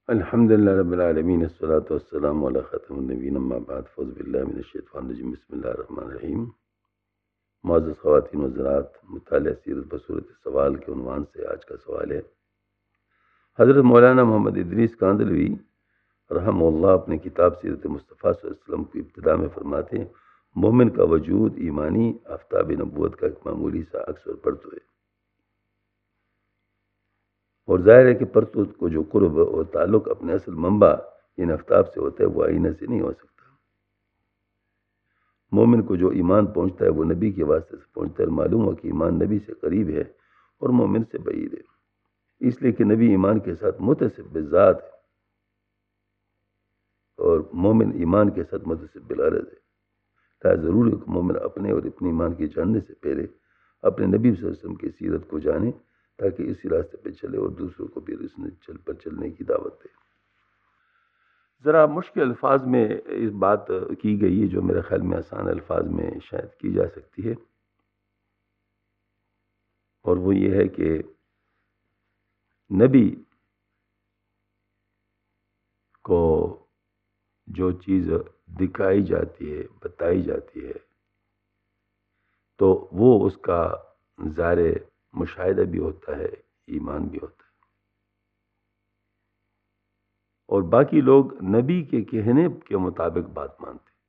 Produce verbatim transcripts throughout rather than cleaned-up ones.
الحمد للہ رب العالمین، الصلاۃ والسلام علی خاتم النبیین، اما بعد، فاعوذ باللہ من الشیطان الرجیم، بسم اللہ الرحمن الرحیم۔ معزز خواتین و حضرات، مطالعہ سیرت بصورت سوال کے عنوان سے آج کا سوال ہے۔ حضرت مولانا محمد ادریس کاندھلوی رحمہ اللہ اپنی کتاب سیرت مصطفیٰ صلی اللہ علیہ وسلم کی ابتدا میں فرماتے ہیں، مومن کا وجود ایمانی آفتاب نبوت کا ایک معمولی سا عکس اور پرتو ہے، اور ظاہر ہے کہ پرتو کو جو قرب اور تعلق اپنے اصل منبع ان آفتاب سے ہوتا ہے وہ آئینہ سے نہیں ہو سکتا۔ مومن کو جو ایمان پہنچتا ہے وہ نبی کے واسطے سے پہنچتا ہے، اور معلوم ہو کہ ایمان نبی سے قریب ہے اور مومن سے بعید ہے، اس لیے کہ نبی ایمان کے ساتھ متصف بالذات ہے اور مومن ایمان کے ساتھ متصف بالغرض ہے۔ لہذا ضروری ہے کہ مومن اپنے اور اپنے ایمان کے جاننے سے پہلے اپنے نبی صلی اللہ علیہ وسلم کی سیرت کو جانے، تاکہ اسی راستے پہ چلے اور دوسروں کو بھی اس نے چل پر چلنے کی دعوت دے۔ ذرا مشکل الفاظ میں اس بات کی گئی ہے جو میرے خیال میں آسان الفاظ میں شاید کی جا سکتی ہے، اور وہ یہ ہے کہ نبی کو جو چیز دکھائی جاتی ہے، بتائی جاتی ہے، تو وہ اس کا ظاہر مشاہدہ بھی ہوتا ہے، ایمان بھی ہوتا ہے، اور باقی لوگ نبی کے کہنے کے مطابق بات مانتے ہیں۔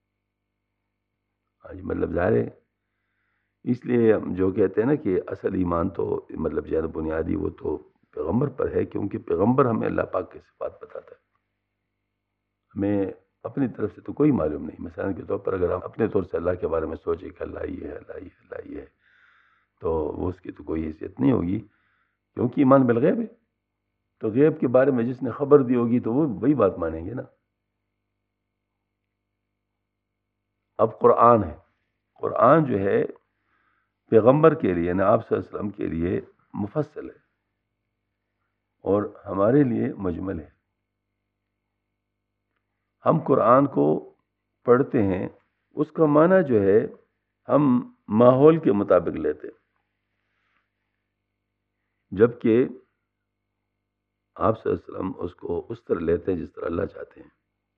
آج مطلب ظاہر ہے، اس لیے ہم جو کہتے ہیں نا کہ اصل ایمان تو مطلب جو ہے بنیادی وہ تو پیغمبر پر ہے، کیونکہ پیغمبر ہمیں اللہ پاک کے صفات بتاتا ہے، ہمیں اپنی طرف سے تو کوئی معلوم نہیں۔ مثلا کے طور پر اگر ہم اپنے طور سے اللہ کے بارے میں سوچیں کہ اللہ یہ ہے، اللہ یہ ہے، اللہ یہ ہے، تو وہ اس کی تو کوئی حیثیت نہیں ہوگی، کیونکہ ایمان بالغیب ہے۔ تو غیب کے بارے میں جس نے خبر دی ہوگی تو وہ وہی بات مانیں گے نا۔ اب قرآن ہے، قرآن جو ہے پیغمبر کے لیے، یعنی آپ صلی اللہ علیہ وسلم کے لیے مفصل ہے اور ہمارے لیے مجمل ہے۔ ہم قرآن کو پڑھتے ہیں، اس کا معنی جو ہے ہم ماحول کے مطابق لیتے ہیں، جبکہ آپ صلی اللہ علیہ وسلم اس کو اس طرح لیتے ہیں جس طرح اللہ چاہتے ہیں۔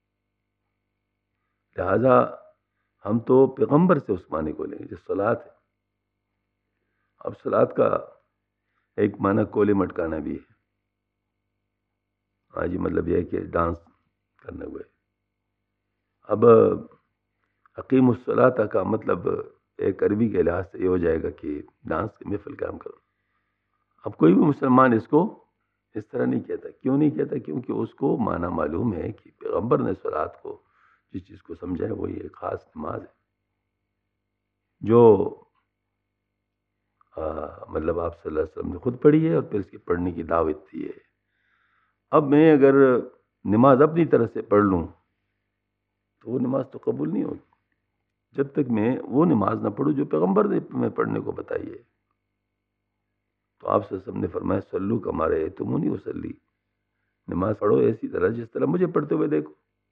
لہذا ہم تو پیغمبر سے اس معنی کو لیں گے جو صلاۃ ہے۔ اب صلاۃ کا ایک معنی کولے مٹکانا بھی ہے، ہاں جی، مطلب یہ ہے کہ ڈانس کرنے ہوئے۔ اب اقیم الصلاۃ کا مطلب ایک عربی کے لحاظ سے یہ ہو جائے گا کہ ڈانس کی محفل قائم کرو۔ اب کوئی بھی مسلمان اس کو اس طرح نہیں کہتا۔ کیوں نہیں کہتا؟ کیونکہ اس کو معنی معلوم ہے کہ پیغمبر نے صلاۃ کو جس چیز کو سمجھا ہے وہ یہ خاص نماز ہے جو آ, مطلب آپ صلی اللہ علیہ وسلم نے خود پڑھی ہے اور پھر اس کی پڑھنے کی دعوت دی ہے۔ اب میں اگر نماز اپنی طرح سے پڑھ لوں تو وہ نماز تو قبول نہیں ہوگی جب تک میں وہ نماز نہ پڑھوں جو پیغمبر نے میں پڑھنے کو بتائی ہے۔ تو آپ صلی اللہ علیہ وسلم نے فرمایا صلو کما رأیتمونی اصلی، نماز پڑھو ایسی طرح جس طرح مجھے پڑھتے ہوئے دیکھو۔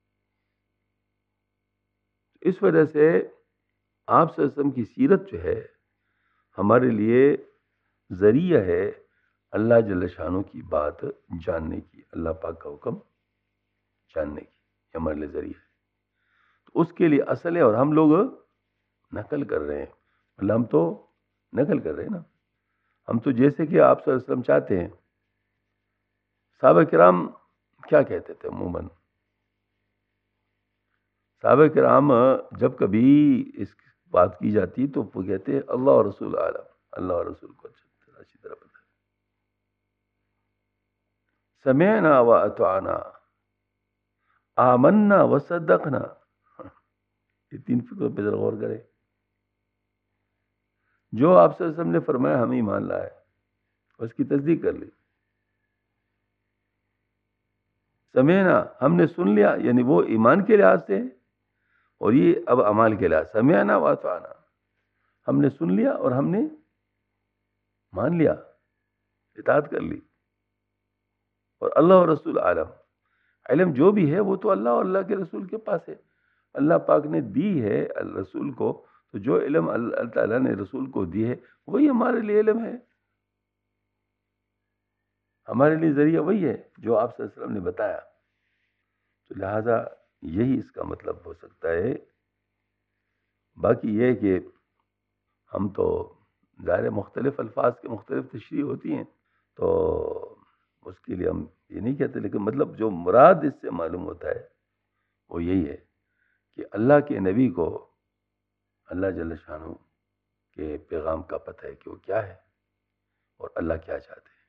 اس وجہ سے آپ صلی اللہ علیہ وسلم کی سیرت جو ہے ہمارے لیے ذریعہ ہے اللہ جل شانہ کی بات جاننے کی، اللہ پاک کا حکم جاننے کی، یہ ہمارے لیے ذریعہ ہے۔ تو اس کے لیے اصل ہے، اور ہم لوگ نقل کر رہے ہیں، مطلب ہم تو نقل کر رہے ہیں نا۔ ہم تو جیسے کہ آپ صلی اللہ علیہ وسلم چاہتے ہیں، صحابہ کرام کیا کہتے تھے عموماً؟ صحابہ کرام جب کبھی اس بات کی جاتی تو وہ کہتے ہیں اللہ اور رسول عالم، اللہ اور رسول کو اچھی طرح پتہ ہے، سمعنا و اطعنا، آمنا و صدقنا۔ یہ تین فکروں پہ ذرا غور کریں۔ جو آپ صلی اللہ علیہ وسلم نے فرمایا ہم ایمان لائے، اس کی تصدیق کر لی۔ سمعنا، ہم نے سن لیا، یعنی وہ ایمان کے لحاظ سے ہے، اور یہ اب اعمال کے لحاظ سے سمعنا و اطعنا، ہم نے سن لیا اور ہم نے مان لیا، اطاعت کر لی۔ اور اللہ اور رسول عالم، علم جو بھی ہے وہ تو اللہ اور اللہ کے رسول کے پاس ہے، اللہ پاک نے دی ہے رسول کو، تو جو علم اللہ تعالیٰ نے رسول کو دی ہے وہی ہمارے لیے علم ہے۔ ہمارے لیے ذریعہ وہی ہے جو آپ صلی اللہ علیہ وسلم نے بتایا. تو لہٰذا یہی اس کا مطلب ہو سکتا ہے. باقی یہ کہ ہم تو ظاہر مختلف الفاظ کی مختلف تشریح ہوتی ہیں، تو اس کے لیے ہم یہ نہیں کہتے، لیکن مطلب جو مراد اس سے معلوم ہوتا ہے وہ یہی ہے کہ اللہ کے نبی کو اللہ جل شانہ کے پیغام کا پتہ ہے کہ وہ کیا ہے اور اللہ کیا چاہتے ہیں.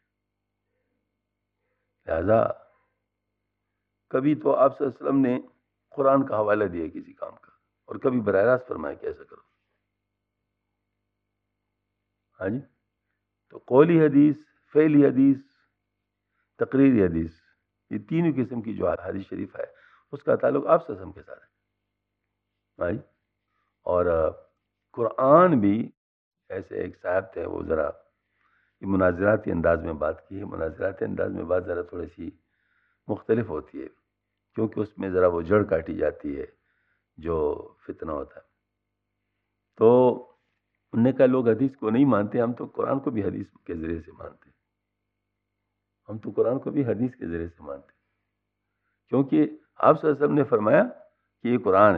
لہذا کبھی تو آپ صلی اللہ علیہ وسلم نے قرآن کا حوالہ دیا کسی کام کا، اور کبھی براہ راست فرمایا کہ ایسا کرو. ہاں جی. تو قولی حدیث، فعلی حدیث، تقریری حدیث، یہ تینوں قسم کی جو حدیث شریف ہے اس کا تعلق آپ صلی اللہ علیہ وسلم کے ساتھ ہے. ہاں جی. اور قرآن بھی ایسے ایک صاحب تھے، وہ ذرا مناظراتی انداز میں بات کی ہے. مناظراتی انداز میں بات ذرا تھوڑی سی مختلف ہوتی ہے، کیونکہ اس میں ذرا وہ جڑ کاٹی جاتی ہے جو فتنہ ہوتا ہے. تو انہوں نے کہا لوگ حدیث کو نہیں مانتے، ہم تو قرآن کو بھی حدیث کے ذریعے سے مانتے ہیں. ہم تو قرآن کو بھی حدیث کے ذریعے سے مانتے ہیں، کیونکہ آپ صلی اللہ علیہ وسلم نے فرمایا کہ یہ قرآن ہے.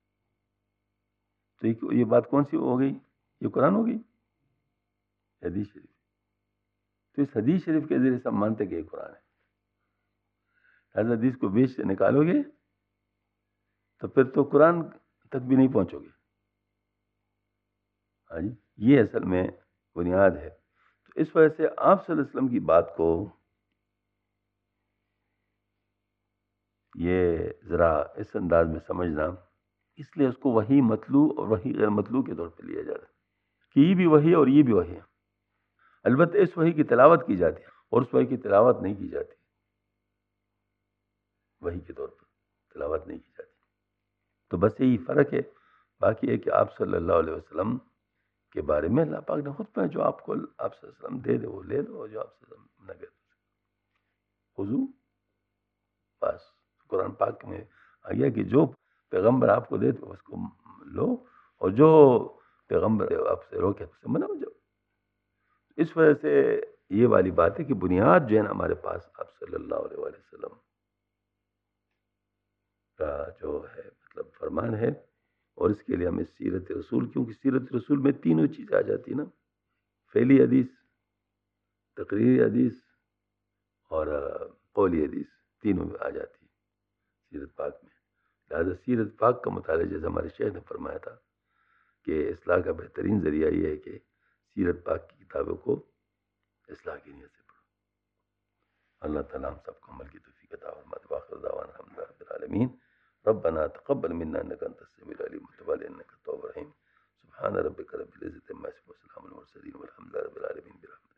تو یہ بات کون سی ہو گئی؟ یہ قرآن ہو گئی، حدیث شریف. تو اس حدیث شریف کے ذریعے سے ہم مانتے کہ یہ قرآن ہے. لہٰذا حدیث کو بیچ سے نکالو گے تو پھر تو قرآن تک بھی نہیں پہنچو گے. ہاں جی. یہ اصل میں بنیاد ہے. تو اس وجہ سے آپ صلی اللہ علیہ وسلم کی بات کو یہ ذرا اس انداز میں سمجھنا، اس لیے اس کو وحی مطلوع اور وحی غیر مطلوع کے طور پہ لیا جاتا ہے کہ یہ بھی وحی اور یہ بھی وحی ہے. البتہ اس وحی کی تلاوت کی جاتی ہے اور اس وحی کی تلاوت نہیں کی جاتی، وحی کے طور پر تلاوت نہیں کی جاتی. تو بس یہی فرق ہے. باقی ہے کہ آپ صلی اللہ علیہ وسلم کے بارے میں اللہ پاک نے خود میں جو آپ کو آپ صلی اللہ علیہ وسلم دے دے وہ لے دو، اور جو آپ صلی اللہ علیہ وسلم نہ دے دو حضور. بس قرآن پاک میں آ گیا کہ جو پیغمبر آپ کو دے تو اس کو لو، اور جو پیغمبر آپ سے روکے اس سے منع ہو جاؤ. اس وجہ سے یہ والی بات ہے کہ بنیاد جو ہے نا ہمارے پاس آپ صلی اللہ علیہ وآلہ وسلم کا جو ہے مطلب فرمان ہے. اور اس کے لیے ہمیں سیرت رسول، کیونکہ سیرت رسول میں تینوں چیزیں آ جاتی ہیں نا، فعلی حدیث، تقریری حدیث اور قولی حدیث، تینوں میں آ جاتی ہے سیرت پاک میں. لہٰذا سیرت پاک کا مطالعہ جیسے ہمارے شیخ نے فرمایا تھا کہ اصلاح کا بہترین ذریعہ یہ ہے کہ سیرت پاک کی کتابوں کو اصلاح کی نیت سے پڑھو. اللہ تعالیٰ ہم سب کو عمل کی توفیق عطا فرمائے. وآخر دعوانا الحمد للہ رب العالمین. ربنا تقبل منا انك انت السميع العليم وتب علينا انك التواب الرحيم. سبحان ربك رب العزة عما يصفون وسلام على المرسلين والحمد لله رب العالمين برحمتك.